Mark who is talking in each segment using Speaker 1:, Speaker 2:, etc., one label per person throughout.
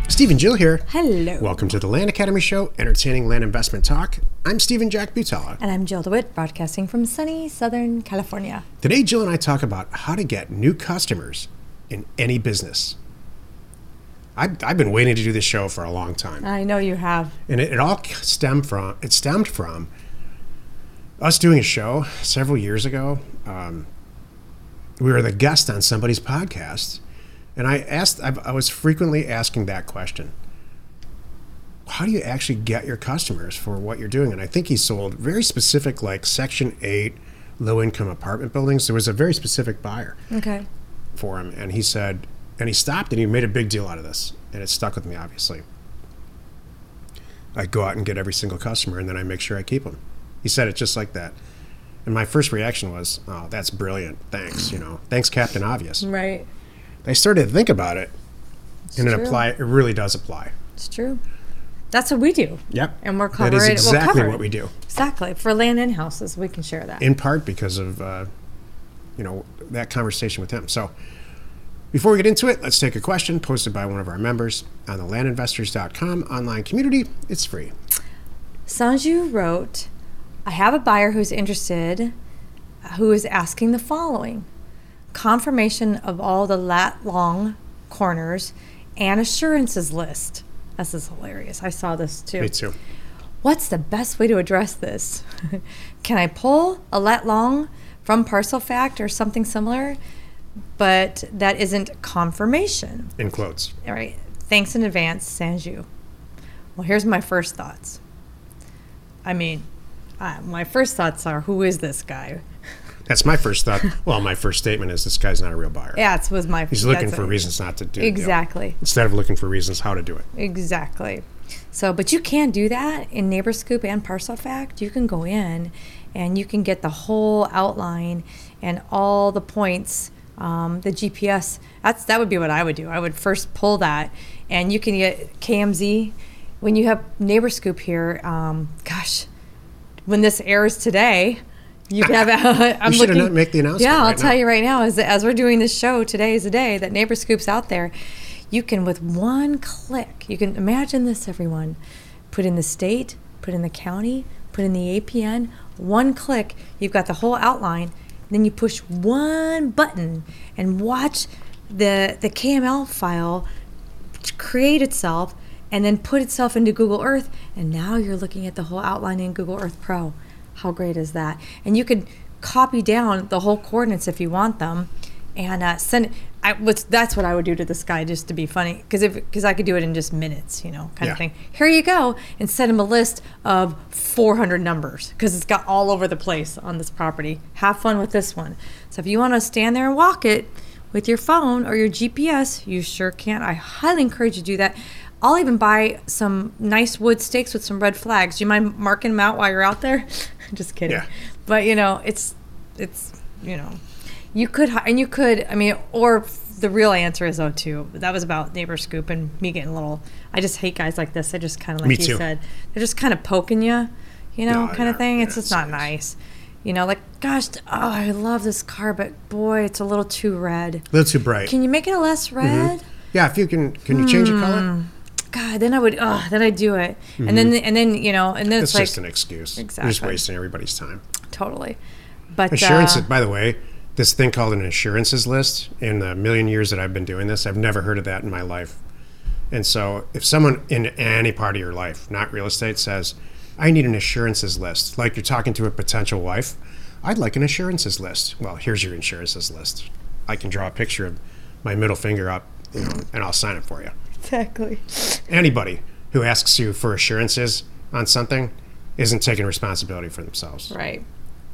Speaker 1: Steve and Jill here.
Speaker 2: Hello.
Speaker 1: Welcome to the Land Academy Show, entertaining land investment talk. I'm Stephen Jack Butala.
Speaker 2: And I'm Jill DeWitt, broadcasting from sunny Southern California.
Speaker 1: Today, Jill and I talk about how to get new customers in any business. I've been waiting to do this show for a long time.
Speaker 2: I know you have.
Speaker 1: And it all stemmed from us doing a show several years ago. We were the guest on somebody's podcast. And I was frequently asking that question. How do you actually get your customers for what you're doing? And I think he sold very specific, like Section 8 low-income apartment buildings. There was a very specific buyer for him. And he said, and he stopped and he made a big deal out of this. And it stuck with me, obviously. I go out and get every single customer, and then I make sure I keep them. He said it just like that. And my first reaction was, oh, that's brilliant. Thanks, Thanks, Captain Obvious.
Speaker 2: Right.
Speaker 1: I started to think about it, and it really does apply.
Speaker 2: It's true. That's what we do.
Speaker 1: Yep.
Speaker 2: And we're covering.
Speaker 1: That is exactly what we do.
Speaker 2: Exactly. For land and houses, we can share that.
Speaker 1: In part because of, that conversation with him. So before we get into it, let's take a question posted by one of our members on the landinvestors.com online community. It's free.
Speaker 2: Sanju wrote, I have a buyer who's interested, who is asking the following. Confirmation of all the lat-long corners and assurances list. This is hilarious. I saw this too.
Speaker 1: Me too.
Speaker 2: What's the best way to address this? Can I pull a lat-long from Parcelfact or something similar, but that isn't confirmation?
Speaker 1: In quotes.
Speaker 2: All right. Thanks in advance, Sanju. Well, here's my first thoughts. My first thoughts are, who is this guy?
Speaker 1: That's my first thought. Well, my first statement is this guy's not a real buyer.
Speaker 2: Yeah, it was my.
Speaker 1: He's looking for reasons not to do it.
Speaker 2: Exactly.
Speaker 1: Instead of looking for reasons how to do it.
Speaker 2: Exactly. So, but you can do that in NeighborScoop and Parcelfact. You can go in and you can get the whole outline and all the points, the GPS. That would be what I would do. I would first pull that, and you can get KMZ. When you have NeighborScoop here, when this airs today, you can have.
Speaker 1: I'm looking. Not make the announcement.
Speaker 2: Yeah, I'll tell you right now. As we're doing this show, today is the day that NeighborScoop's out there. You can, with one click, you can imagine this, everyone. Put in the state, put in the county, put in the APN. One click, you've got the whole outline. Then you push one button and watch the KML file create itself and then put itself into Google Earth. And now you're looking at the whole outline in Google Earth Pro. How great is that? And you could copy down the whole coordinates if you want them, and send. That's what I would do to this guy, just to be funny, because I could do it in just minutes, kind of thing. Here you go, and send him a list of 400 numbers, because it's got all over the place on this property. Have fun with this one. So if you want to stand there and walk it with your phone or your GPS, you sure can. I highly encourage you to do that. I'll even buy some nice wood stakes with some red flags. Do you mind marking them out while you're out there? Just kidding. Yeah. But it's you could, or the real answer is too. That was about NeighborScoop and me getting a little. I just hate guys like this. They just kind of, like you said, they're just kind of poking you, kind of thing. It's just not nice. Gosh, I love this car, but boy, it's a little too red.
Speaker 1: A little too bright.
Speaker 2: Can you make it a less red?
Speaker 1: Mm-hmm. Yeah, if you can you change the color?
Speaker 2: God, then I'd do it. Mm-hmm. And then it's like,
Speaker 1: just an excuse.
Speaker 2: Exactly.
Speaker 1: You're just wasting everybody's time.
Speaker 2: Totally. But
Speaker 1: insurances, by the way, this thing called an insurances list, in the million years that I've been doing this, I've never heard of that in my life. And so if someone in any part of your life, not real estate, says, I need an assurances list, like you're talking to a potential wife, I'd like an assurances list. Well, here's your insurances list. I can draw a picture of my middle finger up, and I'll sign it for you.
Speaker 2: Exactly.
Speaker 1: Anybody who asks you for assurances on something isn't taking responsibility for themselves.
Speaker 2: Right.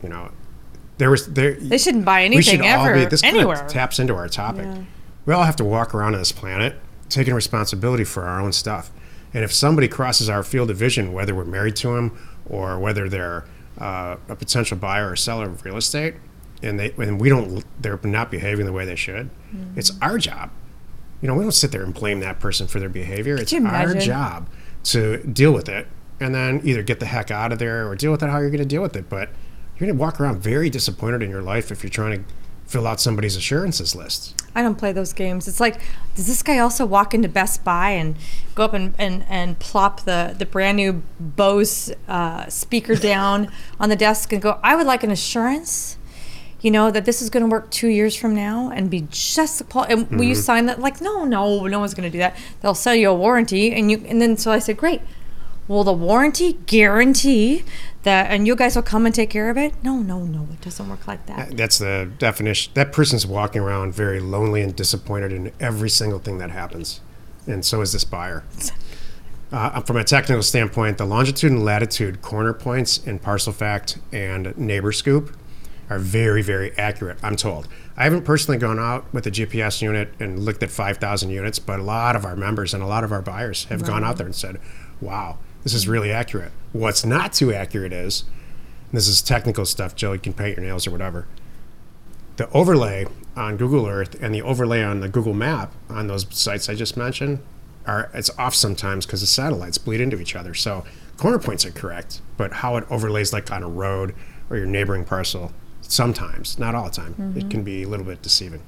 Speaker 1: They
Speaker 2: shouldn't buy anything ever,
Speaker 1: this
Speaker 2: anywhere.
Speaker 1: Kind of taps into our topic.
Speaker 2: Yeah.
Speaker 1: We all have to walk around on this planet taking responsibility for our own stuff. And if somebody crosses our field of vision, whether we're married to them or whether they're a potential buyer or seller of real estate, and they're not behaving the way they should, it's our job. We don't sit there and blame that person for their behavior. It's our job to deal with it and then either get the heck out of there or deal with it how you're going to deal with it. But you're going to walk around very disappointed in your life if you're trying to fill out somebody's assurances list.
Speaker 2: I don't play those games. It's like, does this guy also walk into Best Buy and go up and plop the brand new Bose speaker down on the desk and go, I would like an assurance, that this is going to work 2 years from now and be just, and will you sign that? Like, no one's going to do that. They'll sell you a warranty. And then so I said, great. Will the warranty guarantee that, and you guys will come and take care of it? No, it doesn't work like that.
Speaker 1: That's the definition. That person's walking around very lonely and disappointed in every single thing that happens. And so is this buyer. From a technical standpoint, the longitude and latitude corner points in ParcelFact and NeighborScoop are very, very accurate, I'm told. I haven't personally gone out with a GPS unit and looked at 5,000 units, but a lot of our members and a lot of our buyers have gone out there and said, wow, this is really accurate. What's not too accurate is, and this is technical stuff, Jill, you can paint your nails or whatever, the overlay on Google Earth and the overlay on the Google Map on those sites I just mentioned, it's off sometimes because the satellites bleed into each other. So corner points are correct, but how it overlays like on a road or your neighboring parcel, sometimes, not all the time, it can be a little bit deceiving.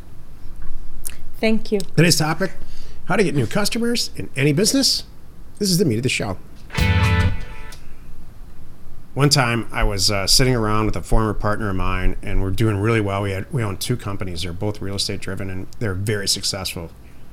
Speaker 2: Thank you.
Speaker 1: Today's topic, how to get new customers in any business. This is the meat of the show. One time I was sitting around with a former partner of mine, and we're doing really well. We own 2 companies. They're both real estate driven, and they're very successful.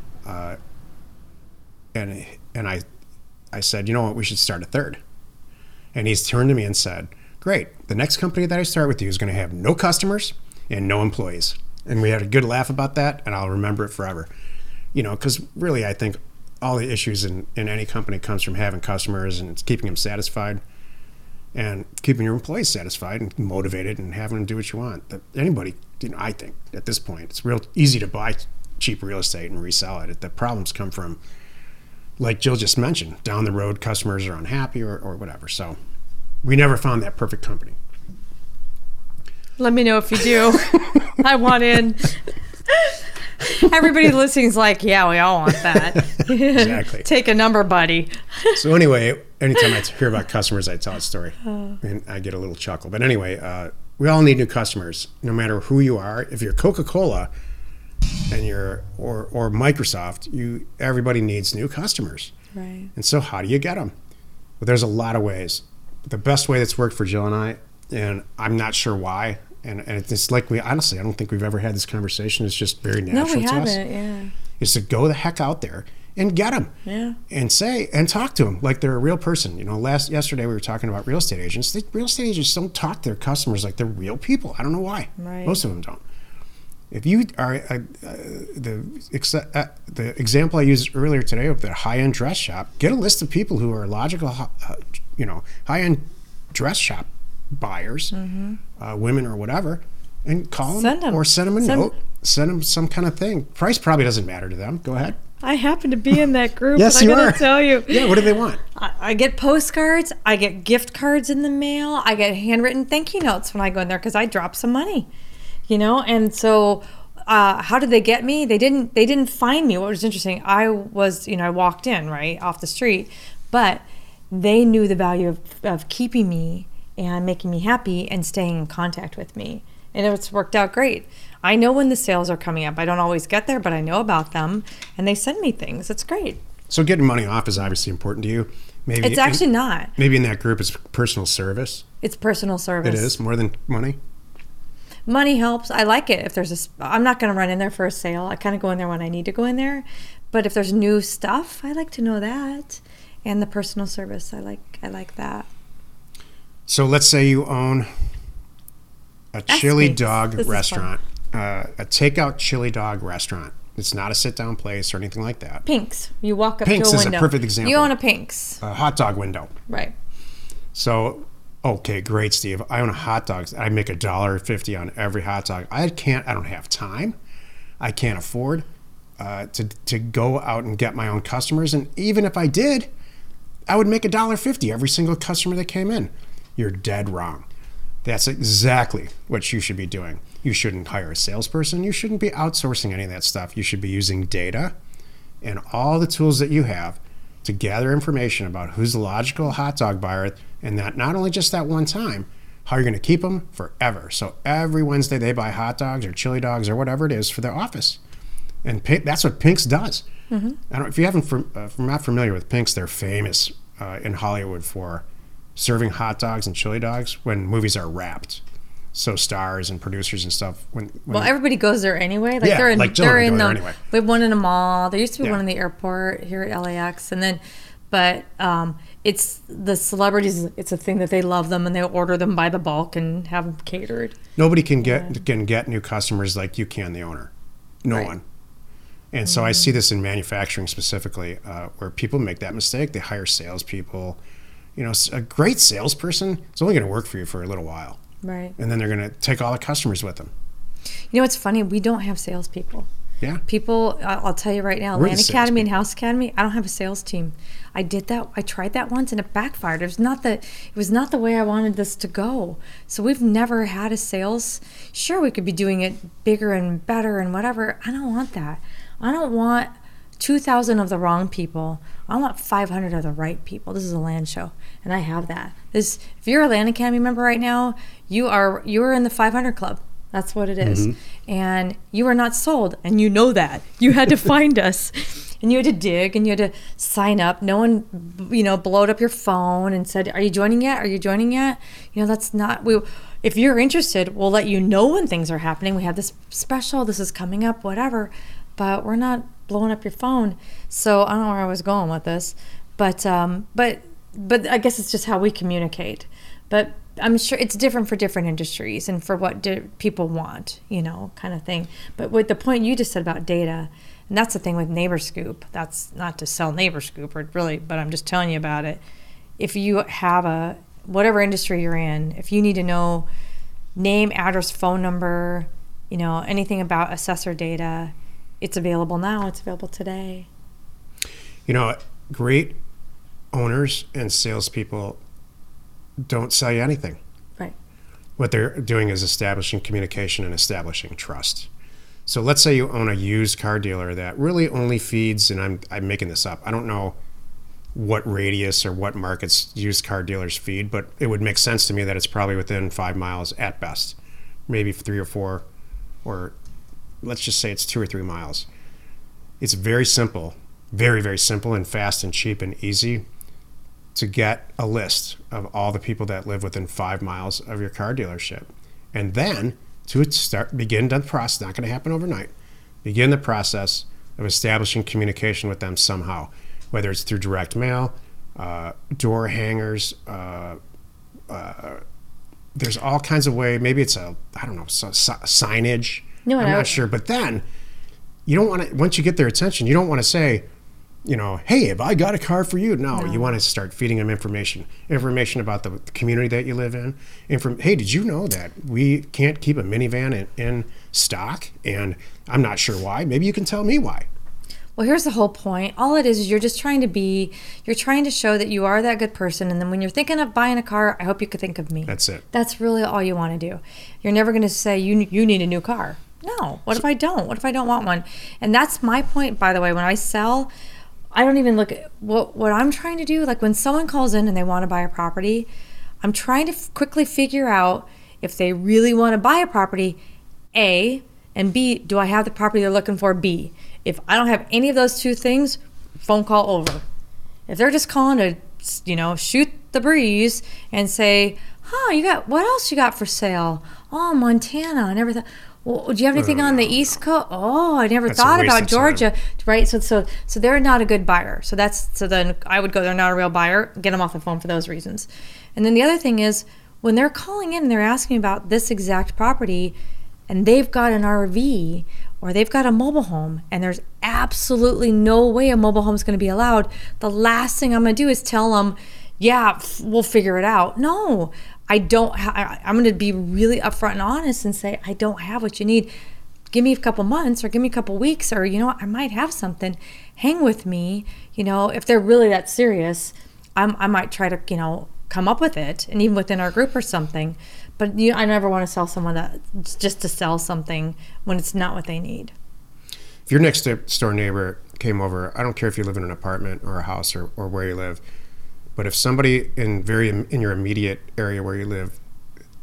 Speaker 1: And I said, you know what, we should start a third. And he's turned to me and said, great, the next company that I start with you is going to have no customers and no employees. And we had a good laugh about that, and I'll remember it forever. Because really I think all the issues in any company comes from having customers and it's keeping them satisfied and keeping your employees satisfied and motivated and having them do what you want. That anybody, I think at this point, it's real easy to buy cheap real estate and resell it. The problems come from, like Jill just mentioned, down the road, customers are unhappy or whatever. So we never found that perfect company.
Speaker 2: Let me know if you do. I want in. Everybody listening is like, yeah, we all want that.
Speaker 1: Exactly.
Speaker 2: Take a number, buddy.
Speaker 1: So anyway, anytime I hear about customers, I tell a story, and I get a little chuckle. But anyway, we all need new customers, no matter who you are. If you're Coca-Cola and or Microsoft, everybody needs new customers.
Speaker 2: Right.
Speaker 1: And so how do you get them? Well, there's a lot of ways. The best way that's worked for Jill and I, and I'm not sure why, and it's like honestly, I don't think we've ever had this conversation. It's just very natural to us.
Speaker 2: No, we haven't, yeah.
Speaker 1: Is to go the heck out there and get them.
Speaker 2: Yeah.
Speaker 1: And talk to them like they're a real person. Yesterday we were talking about real estate agents. Real estate agents don't talk to their customers like they're real people. I don't know why.
Speaker 2: Right.
Speaker 1: Most of them don't. If you are the example I used earlier today of the high-end dress shop, get a list of people who are logical, high-end dress shop buyers, women or whatever, and call them or send them a note, send them some kind of thing. Price probably doesn't matter to them. Go ahead.
Speaker 2: I happen to be in that group.
Speaker 1: Yes,
Speaker 2: and
Speaker 1: you are.
Speaker 2: I gotta tell you.
Speaker 1: Yeah, what do they want?
Speaker 2: I get postcards. I get gift cards in the mail. I get handwritten thank you notes when I go in there because I drop some money, And so, how did they get me? They didn't find me. What was interesting, I walked in right off the street, but they knew the value of keeping me and making me happy and staying in contact with me. And it's worked out great. I know when the sales are coming up. I don't always get there, but I know about them, and they send me things. It's great.
Speaker 1: So getting money off is obviously important to you. Maybe
Speaker 2: it's actually not.
Speaker 1: Maybe in that group it's personal service.
Speaker 2: It's personal service.
Speaker 1: It is more than money.
Speaker 2: Money helps. I like it. If I'm not going to run in there for a sale. I kind of go in there when I need to go in there. But if there's new stuff, I like to know that. And the personal service, I like that.
Speaker 1: So let's say you own a chili dog restaurant, a takeout chili dog restaurant. It's not a sit-down place or anything like that.
Speaker 2: Pink's. You walk up
Speaker 1: Pink's
Speaker 2: to a window.
Speaker 1: Pink's is a perfect example.
Speaker 2: You own a Pink's.
Speaker 1: A hot dog window.
Speaker 2: Right.
Speaker 1: So, okay, great, Steve. I own a hot dog. I make $1.50 on every hot dog. I don't have time. I can't afford to go out and get my own customers. And even if I did, I would make $1.50 every single customer that came in. You're dead wrong. That's exactly what you should be doing. You shouldn't hire a salesperson. You shouldn't be outsourcing any of that stuff. You should be using data and all the tools that you have to gather information about who's the logical hot dog buyer, and that not only just that one time, how you're going to keep them forever. So every Wednesday they buy hot dogs or chili dogs or whatever it is for their office. And that's what Pink's does. Mm-hmm. I don't, if you haven't, if you're not familiar with Pink's, they're famous in Hollywood for serving hot dogs and chili dogs when movies are wrapped. So stars and producers and stuff. Well,
Speaker 2: everybody goes there anyway. Like
Speaker 1: yeah,
Speaker 2: they're in,
Speaker 1: like
Speaker 2: they're in the.
Speaker 1: Anyway.
Speaker 2: We have one in a mall. There used to be one in the airport here at LAX, and then, but it's the celebrities. It's a thing that they love them and they order them by the bulk and have them catered.
Speaker 1: Nobody can get new customers like you can, the owner. No one. And so I see this in manufacturing specifically, where people make that mistake. They hire salespeople. You know, a great salesperson is only going to work for you for a little while.
Speaker 2: Right.
Speaker 1: And then they're going to take all the customers with them.
Speaker 2: You know, it's funny. We don't have salespeople.
Speaker 1: Yeah.
Speaker 2: People, I'll tell you right now, Land Academy and House Academy, I don't have a sales team. I did that. I tried that once and it backfired. It was not the way I wanted this to go. So we've never had a sales. Sure, we could be doing it bigger and better and whatever. I don't want that. I don't want 2,000 of the wrong people. I want 500 of the right people. This is a land show, and I have that. If you're a Land Academy member right now, you're in the 500 club. That's what it is. Mm-hmm. And you are not sold, and you know that. You had to find us, and you had to dig, and you had to sign up. No one, blowed up your phone and said, "Are you joining yet? Are you joining yet?" That's not. If you're interested, we'll let you know when things are happening. We have this special. This is coming up. Whatever. But we're not blowing up your phone. So I don't know where I was going with this, but I guess it's just how we communicate. But I'm sure it's different for different industries and for what people want, kind of thing. But with the point you just said about data, and that's the thing with NeighborScoop. That's not to sell NeighborScoop, or really, but I'm just telling you about it. If you have whatever industry you're in, if you need to know name, address, phone number, anything about assessor data, it's available now. It's available today.
Speaker 1: Great owners and salespeople don't sell you anything.
Speaker 2: Right.
Speaker 1: What they're doing is establishing communication and establishing trust. So let's say you own a used car dealer that really only feeds, and I'm making this up, I don't know what radius or what markets used car dealers feed, but it would make sense to me that it's probably within 5 miles at best, maybe 3 or 4, or let's just say it's 2 or 3 miles. It's very simple, very, very simple and fast and cheap and easy to get a list of all the people that live within 5 miles of your car dealership. And then begin the process, not going to happen overnight, begin the process of establishing communication with them somehow, whether it's through direct mail, door hangers, there's all kinds of ways. Maybe it's signage.
Speaker 2: No,
Speaker 1: I'm not sure. But then you don't want to, once you get their attention, you don't want to say, hey, have I got a car for you? No, you want to start feeding them information about the community that you live in. Hey, did you know that we can't keep a minivan in stock? And I'm not sure why. Maybe you can tell me why.
Speaker 2: Well, here's the whole point. All it is you're just trying to show that you are that good person. And then when you're thinking of buying a car, I hope you could think of me.
Speaker 1: That's it.
Speaker 2: That's really all you want to do. You're never going to say you need a new car. No. What if I don't? What if I don't want one? And that's my point, by the way. When I sell, I don't even look at what I'm trying to do. Like when someone calls in and they want to buy a property, I'm trying to quickly figure out if they really want to buy a property, A, and B, do I have the property they're looking for, B. If I don't have any of those two things, phone call over. If they're just calling to, shoot the breeze and say, what else you got for sale? Oh, Montana and everything. Well, do you have anything on the East Coast? Oh, I never thought about Georgia. Right? So they're not a good buyer. So then I would go, they're not a real buyer. Get them off the phone for those reasons. And then the other thing is when they're calling in and they're asking about this exact property and they've got an RV or they've got a mobile home and there's absolutely no way a mobile home is going to be allowed, the last thing I'm going to do is tell them, yeah, we'll figure it out. No. I'm going to be really upfront and honest and say, I don't have what you need. Give me a couple months or give me a couple weeks or, I might have something. Hang with me. If they're really that serious, I might try to, come up with it and even within our group or something. But I never want to sell someone that just to sell something when it's not what they need.
Speaker 1: If your next door neighbor came over, I don't care if you live in an apartment or a house or where you live, but if somebody in your immediate area where you live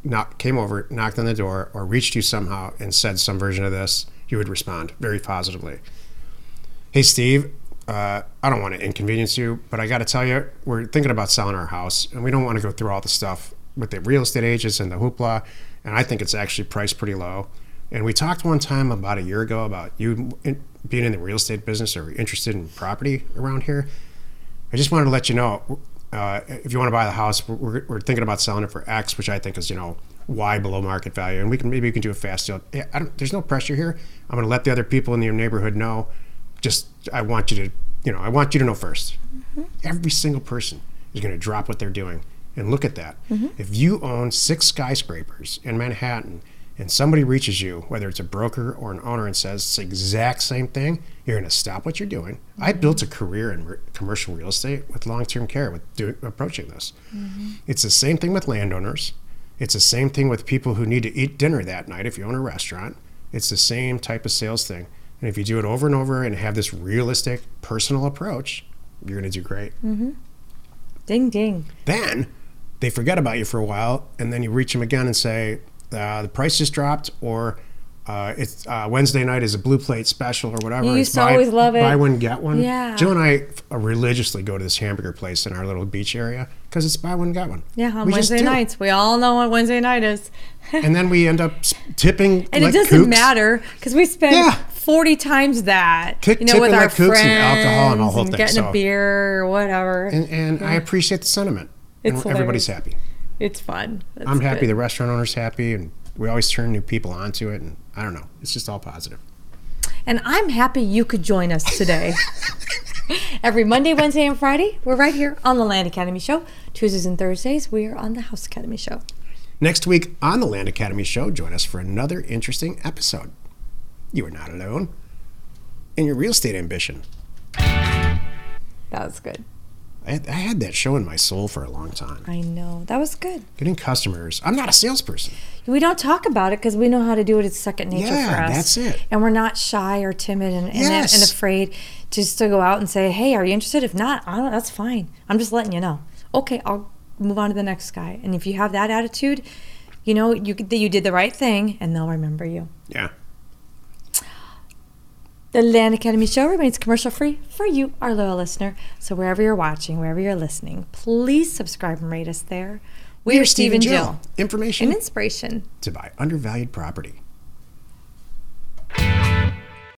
Speaker 1: came over, knocked on the door, or reached you somehow and said some version of this, you would respond very positively. Hey, Steve, I don't want to inconvenience you, but I got to tell you, we're thinking about selling our house, and we don't want to go through all the stuff with the real estate agents and the hoopla, and I think it's actually priced pretty low. And we talked one time about a year ago about you being in the real estate business or interested in property around here. I just wanted to let you know, if you want to buy the house, we're thinking about selling it for X, which I think is, Y below market value, and maybe we can do a fast deal. There's no pressure here. I'm going to let the other people in your neighborhood know. Just I want you to know first. Mm-hmm. Every single person is going to drop what they're doing, and look at that. Mm-hmm. If you own 6 skyscrapers in Manhattan, and somebody reaches you, whether it's a broker or an owner, and says it's the exact same thing, you're going to stop what you're doing. Mm-hmm. I built a career in commercial real estate with long-term care, approaching this. Mm-hmm. It's the same thing with landowners. It's the same thing with people who need to eat dinner that night if you own a restaurant. It's the same type of sales thing. And if you do it over and over and have this realistic, personal approach, you're going to do great.
Speaker 2: Mm-hmm. Ding, ding.
Speaker 1: Then they forget about you for a while, and then you reach them again and say, the price just dropped, or it's Wednesday night is a blue plate special or whatever.
Speaker 2: You used to always love it.
Speaker 1: Buy one, get one.
Speaker 2: Yeah.
Speaker 1: Jill and I religiously go to this hamburger place in our little beach area because it's buy one, get one.
Speaker 2: Yeah, on Wednesday nights. We all know what Wednesday night is.
Speaker 1: And then we end up tipping
Speaker 2: and
Speaker 1: like
Speaker 2: it doesn't
Speaker 1: kooks.
Speaker 2: matter because we spend 40 times that,
Speaker 1: tipping
Speaker 2: with our
Speaker 1: like kooks
Speaker 2: friends
Speaker 1: and alcohol and all whole thing.
Speaker 2: Getting a beer or whatever.
Speaker 1: And I appreciate the sentiment.
Speaker 2: It's
Speaker 1: and everybody's happy.
Speaker 2: It's fun.
Speaker 1: I'm happy. Good. The restaurant owner's happy, and we always turn new people onto it. And I don't know. It's just all positive.
Speaker 2: And I'm happy you could join us today. Every Monday, Wednesday, and Friday, we're right here on the Land Academy Show. Tuesdays and Thursdays, we are on the House Academy Show.
Speaker 1: Next week on the Land Academy Show, join us for another interesting episode. You are not alone in your real estate ambition.
Speaker 2: That was good.
Speaker 1: I had that show in my soul for a long time.
Speaker 2: I know. That was good.
Speaker 1: Getting customers. I'm not a salesperson.
Speaker 2: We don't talk about it because we know how to do it. It's second nature for us.
Speaker 1: Yeah, that's it.
Speaker 2: And we're not shy or timid and afraid just to go out and say, hey, are you interested? If not, that's fine. I'm just letting you know. Okay, I'll move on to the next guy. And if you have that attitude, you did the right thing and they'll remember you.
Speaker 1: Yeah.
Speaker 2: The Land Academy Show remains commercial free for you, our loyal listener. So wherever you're watching, wherever you're listening, please subscribe and rate us there. We are Steve and Jill.
Speaker 1: Information
Speaker 2: and inspiration
Speaker 1: to buy undervalued property.